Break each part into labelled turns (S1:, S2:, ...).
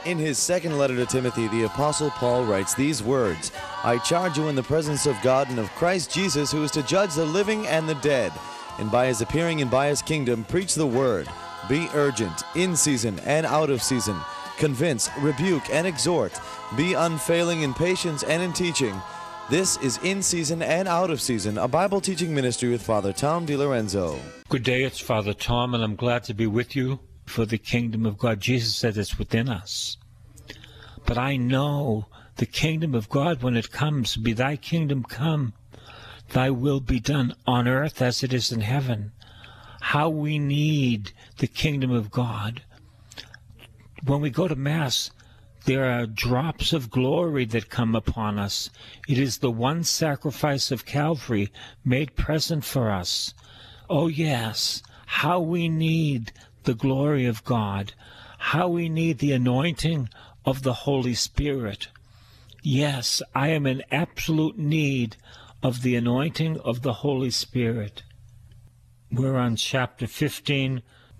S1: In his second letter to Timothy, the Apostle Paul writes these words, "I charge you in the presence of God and of Christ Jesus, who is to judge the living and the dead, and by his appearing and by his kingdom, preach the word. Be urgent, in season and out of season. Convince, rebuke, and exhort. Be unfailing in patience and in teaching." This is In Season and Out of Season, a Bible teaching ministry with Father Tom DiLorenzo.
S2: Good day, it's Father Tom, and I'm glad to be with you for the kingdom of God. Jesus said it's within us. But I know the kingdom of God, when it comes, be thy kingdom come, thy will be done on earth as it is in heaven. How we need the kingdom of God. When we go to Mass, there are drops of glory that come upon us. It is the one sacrifice of Calvary made present for us. Oh yes, how we need the glory of God. How we need the anointing of the Holy Spirit. Yes, I am in absolute need of the anointing of the Holy Spirit. We're on chapter 15.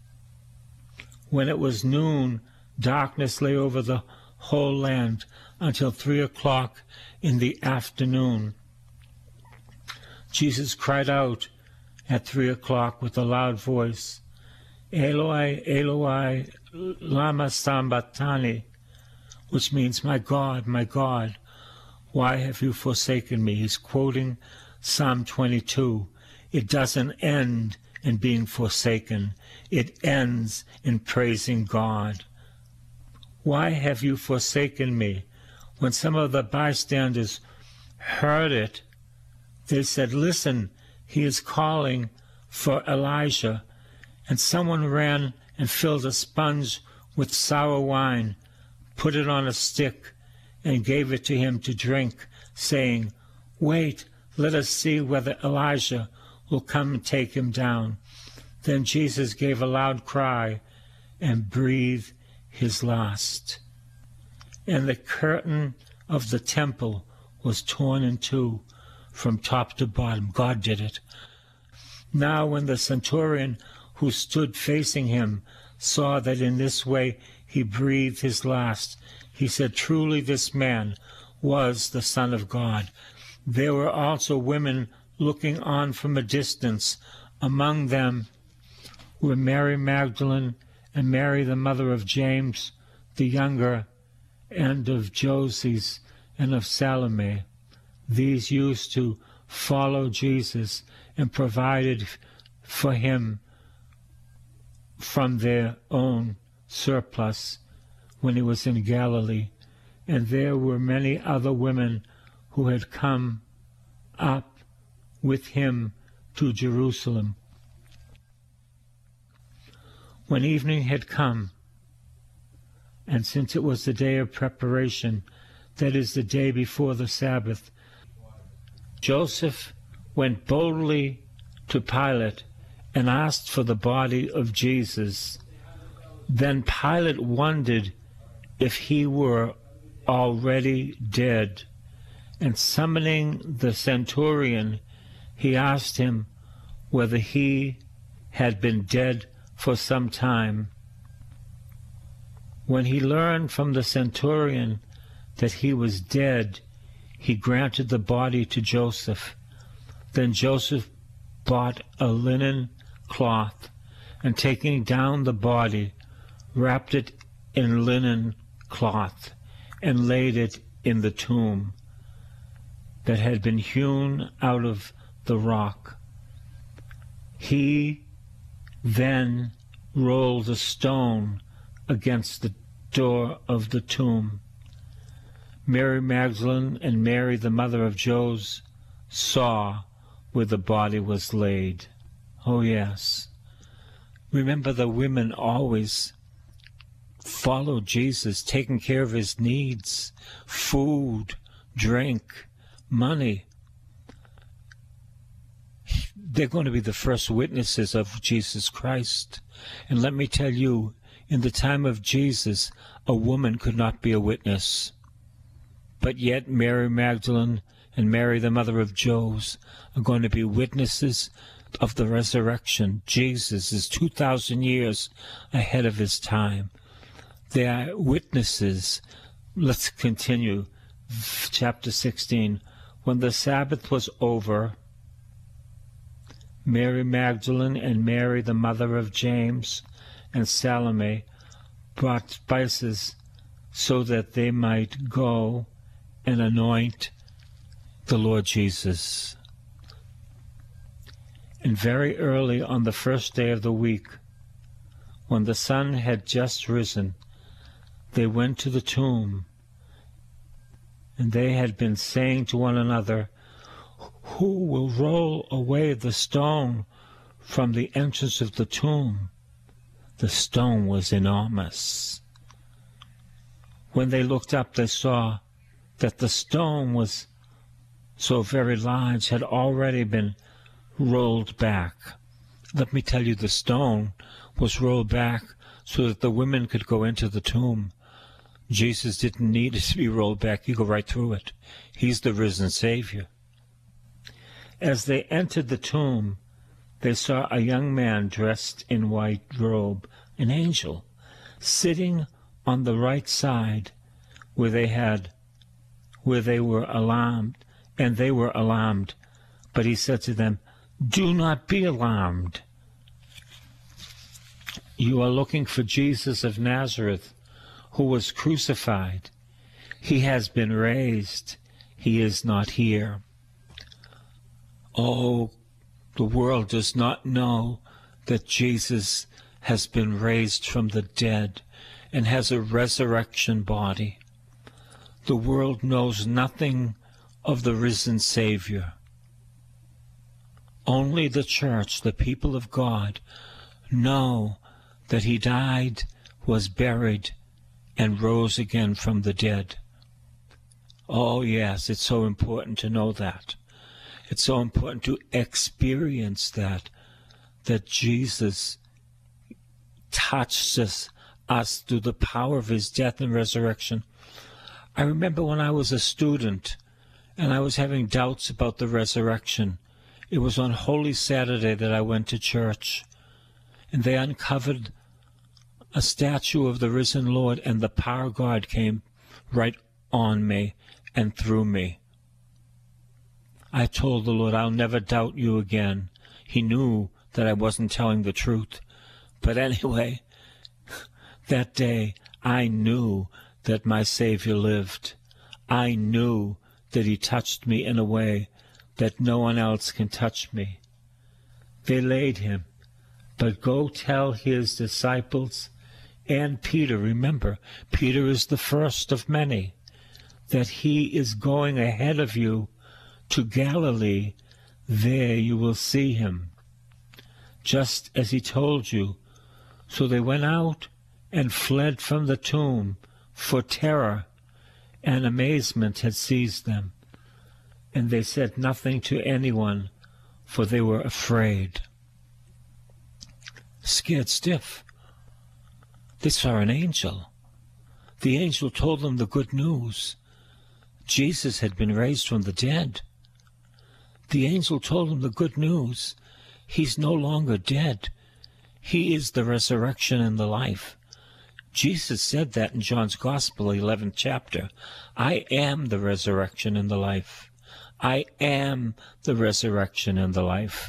S2: When it was noon, darkness lay over the whole land until 3 o'clock in the afternoon. Jesus cried out at 3 o'clock with a loud voice, "Eloi, Eloi, lama sabachthani," which means, my God, why have you forsaken me?" He's quoting Psalm 22. It doesn't end in being forsaken. It ends in praising God. "Why have you forsaken me?" When some of the bystanders heard it, they said, "Listen, he is calling for Elijah." And someone ran and filled a sponge with sour wine, put it on a stick, and gave it to him to drink, saying, "Wait, let us see whether Elijah will come and take him down." Then Jesus gave a loud cry and breathed his last. And the curtain of the temple was torn in two from top to bottom. God did it. Now when the centurion who stood facing him saw that in this way he breathed his last, he said, "Truly this man was the Son of God." There were also women looking on from a distance. Among them were Mary Magdalene and Mary, the mother of James the younger, and of Joses and of Salome. These used to follow Jesus and provided for him from their own surplus when he was in Galilee. And there were many other women who had come up with him to Jerusalem. When evening had come, and since it was the day of preparation, that is, the day before the Sabbath, Joseph went boldly to Pilate and asked for the body of Jesus. Then Pilate wondered if he were already dead, and summoning the centurion, he asked him whether he had been dead for some time. When he learned from the centurion that he was dead, he granted the body to Joseph. Then Joseph bought a linen cloth, and taking down the body, wrapped it in linen cloth, and laid it in the tomb that had been hewn out of the rock. He then rolled a stone against the door of the tomb. Mary Magdalene and Mary, the mother of Joses, saw where the body was laid. Oh yes. Remember, the women always followed Jesus, taking care of his needs, food, drink, money. They're going to be the first witnesses of Jesus Christ. And let me tell you, in the time of Jesus, a woman could not be a witness. But yet Mary Magdalene and Mary, the mother of Joses, are going to be witnesses of the resurrection. Jesus is 2,000 years ahead of his time. They are witnesses. Let's continue. Chapter 16. When the Sabbath was over, Mary Magdalene and Mary, the mother of James, and Salome brought spices so that they might go and anoint the Lord Jesus. And very early on the first day of the week, when the sun had just risen, they went to the tomb, and they had been saying to one another, "Who will roll away the stone from the entrance of the tomb?" The stone was enormous. When they looked up, they saw that the stone was so very large, had already been rolled back. Let me tell you, the stone was rolled back so that the women could go into the tomb. Jesus didn't need it to be rolled back. He could go right through it. He's the risen Savior. As they entered the tomb, they saw a young man dressed in white robe, an angel, sitting on the right side where they were alarmed, and they were alarmed. But he said to them, "Do not be alarmed. You are looking for Jesus of Nazareth, who was crucified. He has been raised. He is not here." Oh, the world does not know that Jesus has been raised from the dead and has a resurrection body. The world knows nothing of the risen Savior. Only the church, the people of God, know that he died, was buried, and rose again from the dead. Oh yes, it's so important to know that. It's so important to experience that Jesus touched us through the power of his death and resurrection. I remember when I was a student and I was having doubts about the resurrection. It was on Holy Saturday that I went to church, and they uncovered a statue of the risen Lord, and the power of God came right on me and through me. I told the Lord, "I'll never doubt you again." He knew that I wasn't telling the truth. But anyway, that day I knew that my Savior lived. I knew that he touched me in a way that no one else can touch me. They laid him, but go tell his disciples and Peter, remember, Peter is the first of many, that he is going ahead of you to Galilee. There you will see him, just as he told you. So they went out and fled from the tomb, for terror and amazement had seized them. And they said nothing to anyone, for they were afraid. Scared stiff. They saw an angel. The angel told them the good news. Jesus had been raised from the dead. The angel told them the good news. He's no longer dead. He is the resurrection and the life. Jesus said that in John's Gospel, 11th chapter. I am the resurrection and the life. I am the resurrection and the life.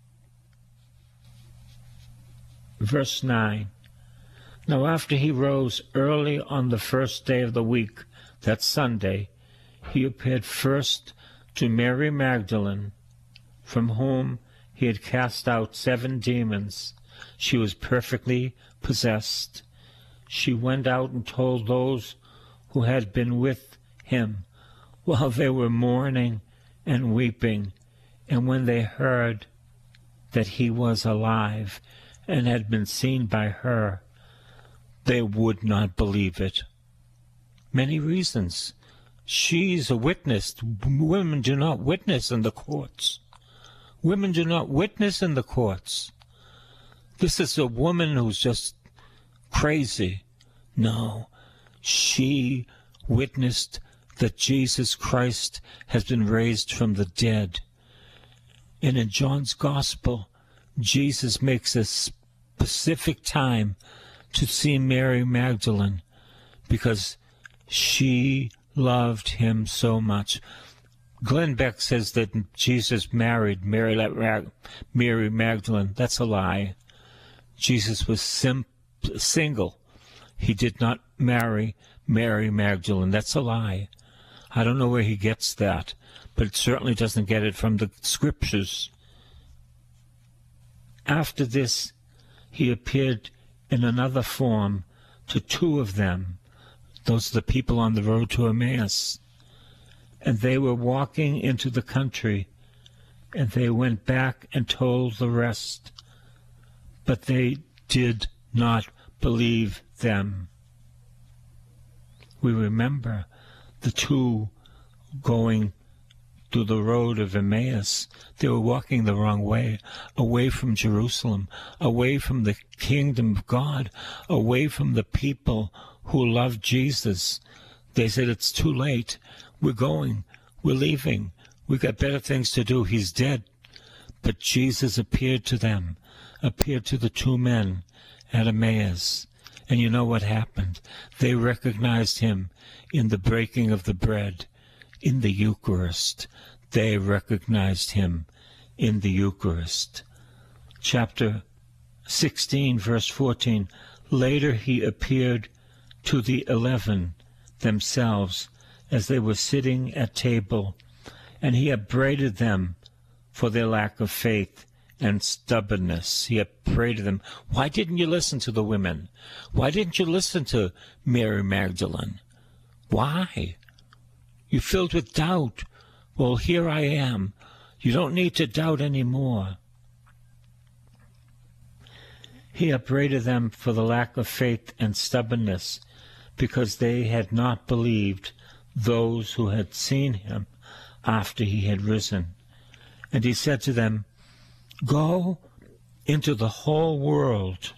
S2: Verse 9. Now after he rose early on the first day of the week, that Sunday, he appeared first to Mary Magdalene, from whom he had cast out 7 demons. She was perfectly possessed. She went out and told those who had been with him while they were mourning and weeping. And when they heard that he was alive and had been seen by her, they would not believe it. Many reasons. She's a witness. Women do not witness in the courts. Women do not witness in the courts. This is a woman who's just crazy. No, she witnessed that Jesus Christ has been raised from the dead. And in John's Gospel, Jesus makes a specific time to see Mary Magdalene. because she loved him so much. Glenn Beck says that Jesus married Mary Magdalene. That's a lie. Jesus was single. He did not marry Mary Magdalene. That's a lie. I don't know where he gets that, but it certainly doesn't get it from the scriptures. After this, he appeared in another form to two of them. Those are the people on the road to Emmaus. And they were walking into the country, and they went back and told the rest. But they did not believe them. We remember the two going to the road of Emmaus. They were walking the wrong way, away from Jerusalem, away from the kingdom of God, away from the people who loved Jesus. They said, it's too late. We're going. We're leaving. We've got better things to do. He's dead. But Jesus appeared to them, appeared to the two men at Emmaus. And you know what happened? They recognized him in the breaking of the bread, in the Eucharist. They recognized him in the Eucharist. Chapter 16, verse 14. Later he appeared to the 11 themselves as they were sitting at table, and he upbraided them for their lack of faith and stubbornness. He upbraided them. Why didn't you listen to the women? Why didn't you listen to Mary Magdalene? Why? You're filled with doubt. Well, here I am. You don't need to doubt anymore. He upbraided them for the lack of faith and stubbornness, because they had not believed those who had seen him after he had risen. And he said to them, go into the whole world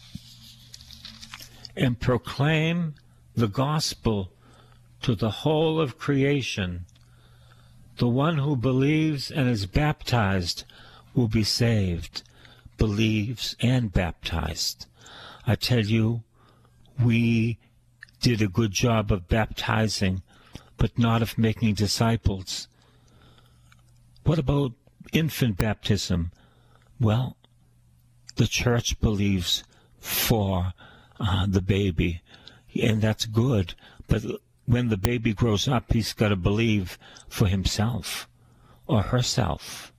S2: and proclaim the gospel to the whole of creation. The one who believes and is baptized will be saved, believes and baptized. I tell you, we did a good job of baptizing, but not of making disciples. What about infant baptism? Well, the church believes for the baby, and that's good, but when the baby grows up, he's got to believe for himself or herself.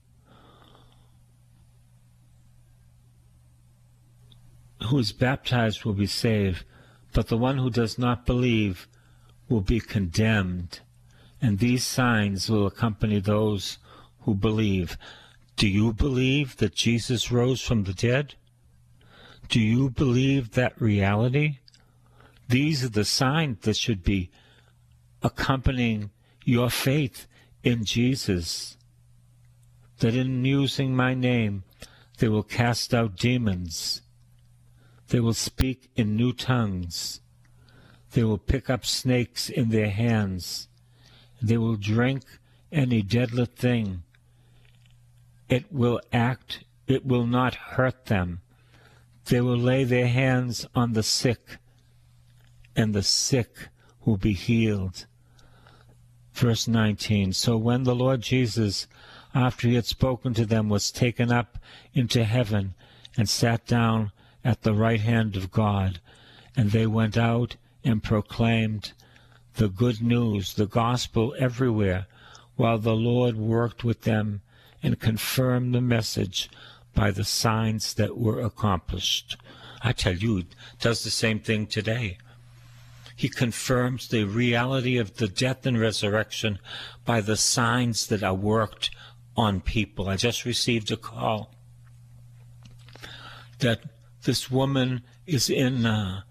S2: Who is baptized will be saved, but the one who does not believe will be condemned. And these signs will accompany those who believe. Do you believe that Jesus rose from the dead? Do you believe that reality? These are the signs that should be accompanying your faith in Jesus. That in using my name, they will cast out demons. They will speak in new tongues. They will pick up snakes in their hands. They will drink any deadly thing. It will not hurt them. They will lay their hands on the sick, and the sick will be healed. Verse 19, so when the Lord Jesus, after he had spoken to them, was taken up into heaven and sat down at the right hand of God, and they went out and proclaimed the good news, the gospel everywhere, while the Lord worked with them and confirmed the message by the signs that were accomplished. I tell you, he does the same thing today. He confirms the reality of the death and resurrection by the signs that are worked on people. I just received a call that this woman is in the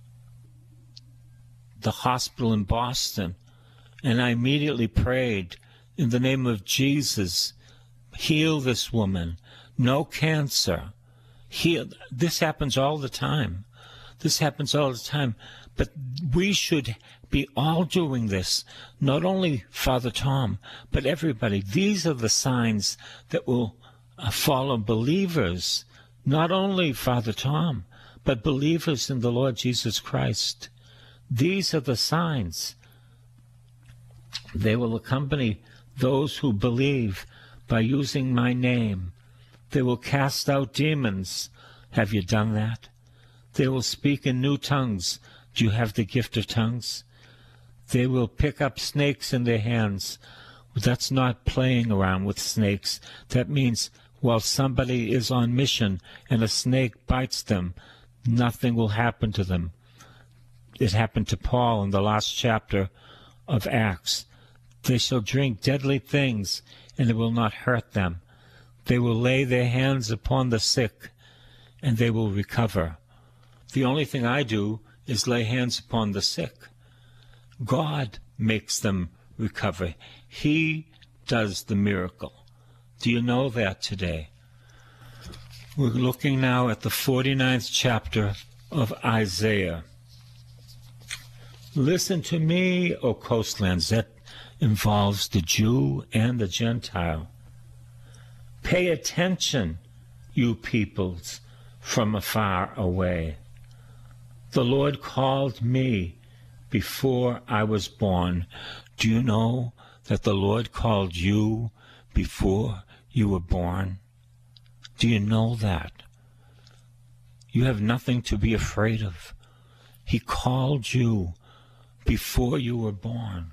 S2: hospital in Boston, and I immediately prayed, in the name of Jesus, heal this woman. No cancer. Heal. This happens all the time. This happens all the time. But we should be all doing this, not only Father Tom, but everybody. These are the signs that will follow believers, not only Father Tom, but believers in the Lord Jesus Christ. These are the signs. They will accompany those who believe by using my name. They will cast out demons. Have you done that? They will speak in new tongues. Do you have the gift of tongues? They will pick up snakes in their hands. That's not playing around with snakes. That means while somebody is on mission and a snake bites them, nothing will happen to them. It happened to Paul in the last chapter of Acts. They shall drink deadly things, and it will not hurt them. They will lay their hands upon the sick, and they will recover. The only thing I do is lay hands upon the sick. God makes them recover. He does the miracle. Do you know that today? We're looking now at the 49th chapter of Isaiah. Listen to me, O coastlands. That involves the Jew and the Gentile. Pay attention, you peoples from afar away. The Lord called me before I was born. Do you know that the Lord called you before you were born? Do you know that? You have nothing to be afraid of. He called you before you were born.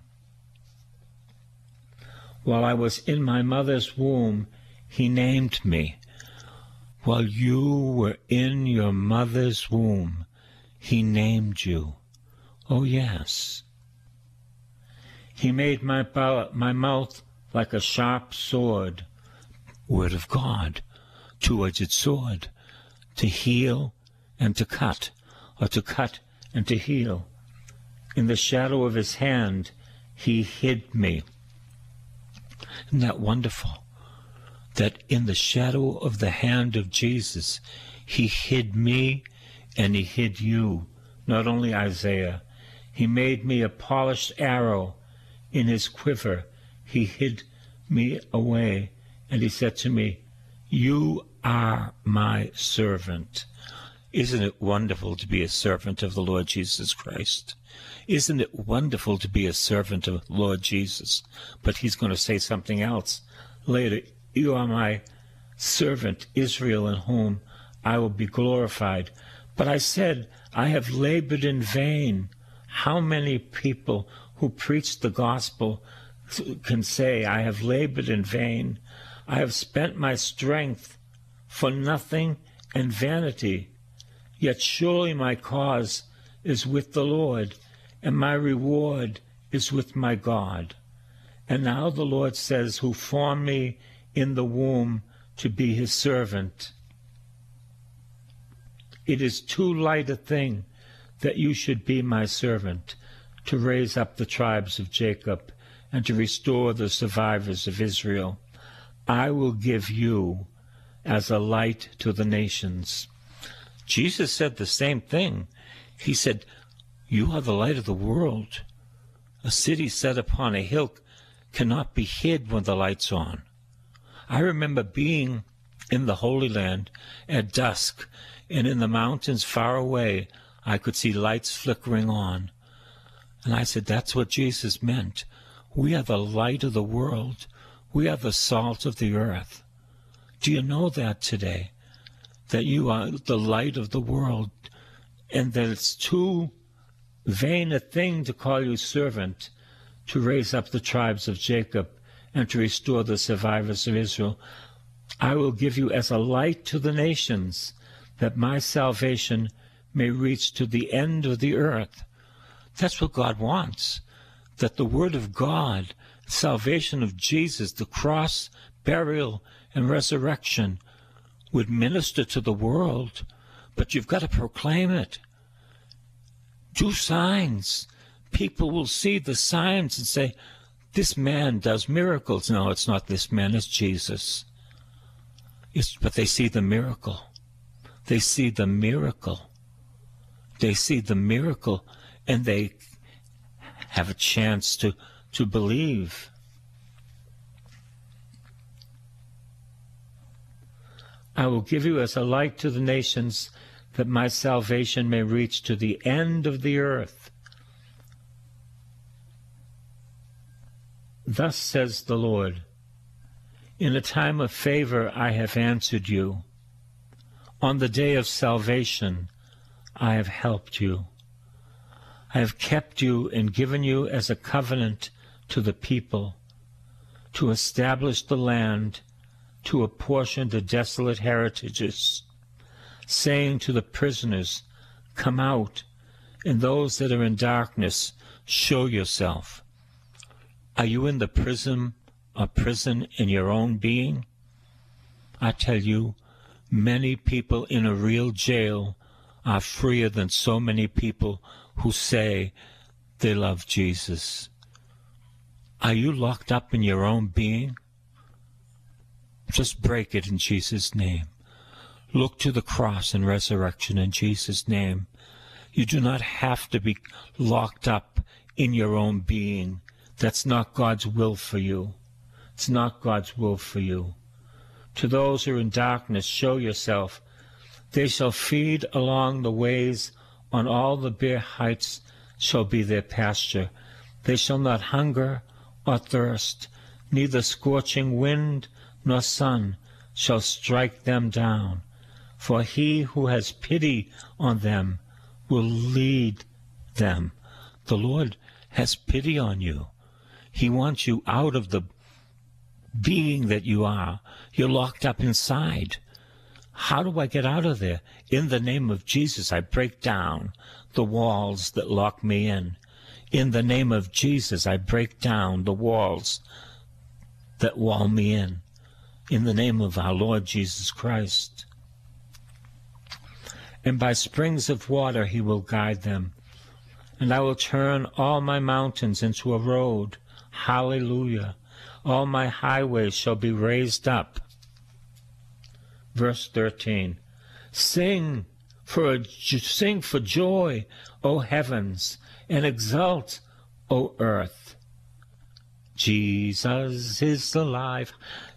S2: While I was in my mother's womb, He named me. While you were in your mother's womb, He named you. Oh, yes. He made my mouth like a sharp sword, Word of God, two-edged sword, to heal and to cut, or to cut and to heal. In the shadow of His hand, He hid me. Isn't that wonderful? That in the shadow of the hand of Jesus, He hid me and He hid you. Not only Isaiah. He made me a polished arrow in His quiver. He hid me away, and He said to me, you are my servant. Isn't it wonderful to be a servant of the Lord Jesus Christ? Isn't it wonderful to be a servant of Lord Jesus? But He's going to say something else later. You are my servant, Israel, in whom I will be glorified. But I said, I have labored in vain. How many people who preach the gospel can say, I have labored in vain? I have spent my strength for nothing and vanity. Yet surely my cause is with the Lord, and my reward is with my God. And now the Lord says, who formed me in the womb to be His servant. It is too light a thing that you should be my servant, to raise up the tribes of Jacob and to restore the survivors of Israel. I will give you as a light to the nations. Jesus said the same thing. He said, you are the light of the world. A city set upon a hill cannot be hid when the light's on. I remember being in the Holy Land at dusk, and in the mountains far away, I could see lights flickering on. And I said, that's what Jesus meant. We are the light of the world. We are the salt of the earth. Do you know that today? That you are the light of the world, and that it's too vain a thing to call you servant, to raise up the tribes of Jacob and to restore the survivors of Israel. I will give you as a light to the nations, that my salvation may reach to the end of the earth. That's what God wants, that the Word of God, salvation of Jesus, the cross, burial, and resurrection would minister to the world, but you've got to proclaim it. Do signs. People will see the signs and say, this man does miracles. No, it's not this man, it's Jesus. But they see the miracle. They see the miracle. They see the miracle, and they have a chance to believe. I will give you as a light to the nations, that my salvation may reach to the end of the earth. Thus says the Lord, in a time of favor I have answered you. On the day of salvation I have helped you. I have kept you and given you as a covenant to the people, to establish the land, to apportion the desolate heritages, saying to the prisoners, come out, and those that are in darkness, show yourself. Are you in the prison in your own being? I tell you, many people in a real jail are freer than so many people who say they love Jesus. Are you locked up in your own being? Just break it in Jesus' name. Look to the cross and resurrection in Jesus' name. You do not have to be locked up in your own being. That's not God's will for you. It's not God's will for you. To those who are in darkness, show yourself. They shall feed along the ways, on all the bare heights shall be their pasture. They shall not hunger or thirst, neither scorching wind nor sun shall strike them down. For he who has pity on them will lead them. The Lord has pity on you. He wants you out of the being that you are. You're locked up inside. How do I get out of there? In the name of Jesus, I break down the walls that lock me in. In the name of Jesus, I break down the walls that wall me in. In the name of our Lord Jesus Christ. And by springs of water he will guide them. And I will turn all my mountains into a road. Hallelujah. All my highways shall be raised up. Verse 13. Sing for joy, O heavens, and exult, O earth. Jesus is alive.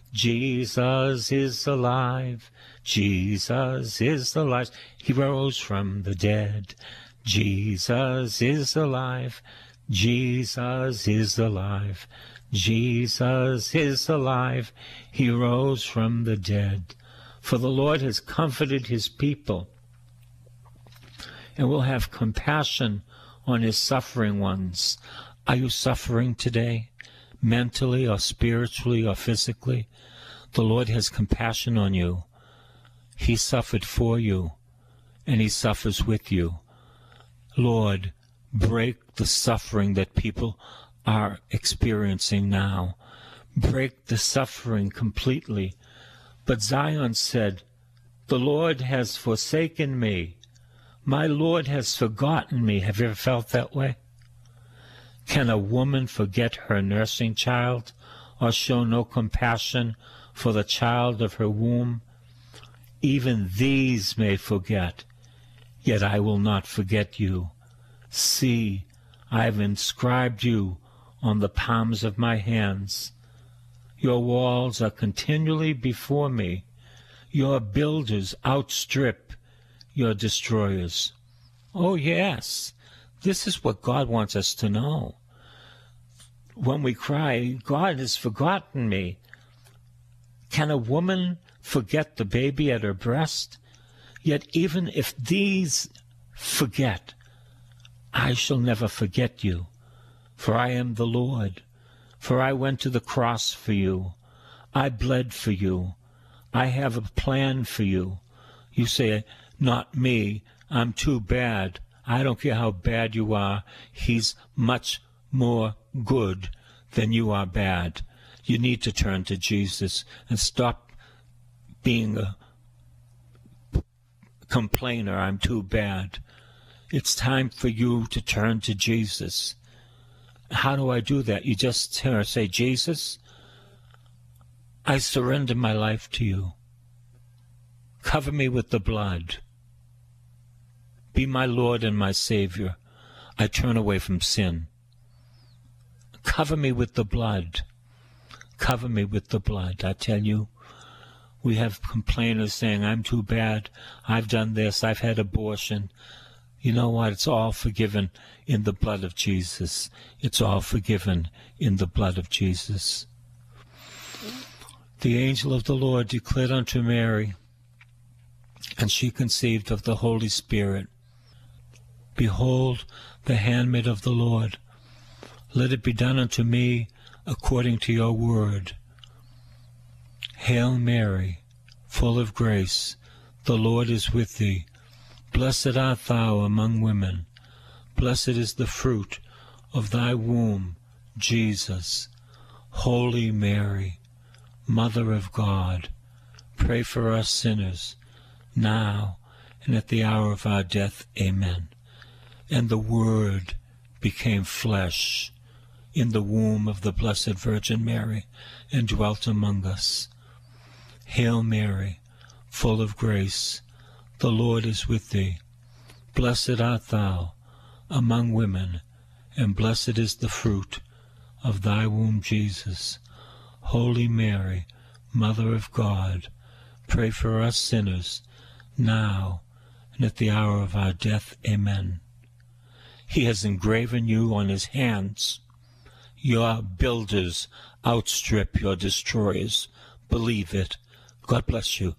S2: Jesus is alive. Jesus is alive. He rose from the dead. Jesus is alive. Jesus is alive. Jesus is alive. He rose from the dead. For the Lord has comforted his people and will have compassion on his suffering ones. Are you suffering today, mentally or spiritually or physically? The Lord has compassion on you. He suffered for you, and he suffers with you. Lord, break the suffering that people are experiencing now. Break the suffering completely. But Zion said, the Lord has forsaken me. My Lord has forgotten me. Have you ever felt that way? Can a woman forget her nursing child, or show no compassion for the child of her womb? Even these may forget, yet I will not forget you. See, I have inscribed you on the palms of my hands. Your walls are continually before me. Your builders outstrip your destroyers. Oh, yes, this is what God wants us to know. When we cry, God has forgotten me. Can a woman forget the baby at her breast? Yet even if these forget, I shall never forget you, for I am the Lord. For I went to the cross for you. I bled for you. I have a plan for you. You say, not me. I'm too bad. I don't care how bad you are. He's much more good than you are bad. You need to turn to Jesus and stop being a complainer. I'm too bad. It's time for you to turn to Jesus. How do I do that? You just say, Jesus, I surrender my life to you. Cover me with the blood. Be my Lord and my Savior. I turn away from sin. Cover me with the blood. Cover me with the blood. I tell you, we have complainers saying, I'm too bad. I've done this. I've had abortion. You know what? It's all forgiven in the blood of Jesus. It's all forgiven in the blood of Jesus. The angel of the Lord declared unto Mary, and she conceived of the Holy Spirit. Behold, the handmaid of the Lord. Let it be done unto me according to your word. Hail Mary, full of grace, the Lord is with thee. Blessed art thou among women. Blessed is the fruit of thy womb, Jesus. Holy Mary, Mother of God, pray for us sinners, now and at the hour of our death. Amen. And the Word became flesh in the womb of the Blessed Virgin Mary, and dwelt among us. Hail Mary, full of grace, the Lord is with thee. Blessed art thou among women, and blessed is the fruit of thy womb, Jesus. Holy Mary, Mother of God, pray for us sinners, now and at the hour of our death. Amen. He has engraven you on his hands. Your builders outstrip your destroyers. Believe it. God bless you.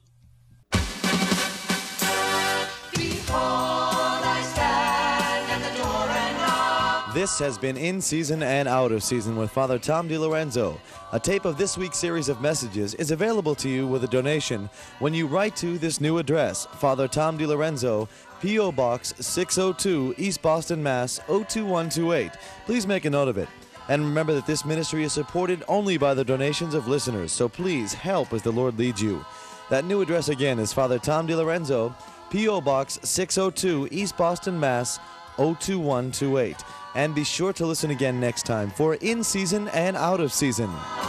S1: This has been In Season and Out of Season with Father Tom DiLorenzo. A tape of this week's series of messages is available to you with a donation when you write to this new address, Father Tom DiLorenzo, P.O. Box 602, East Boston, Mass. 02128. Please make a note of it. And remember that this ministry is supported only by the donations of listeners, so please help as the Lord leads you. That new address again is Father Tom DiLorenzo, P.O. Box 602, East Boston, Mass. 02128. And be sure to listen again next time for In Season and Out of Season.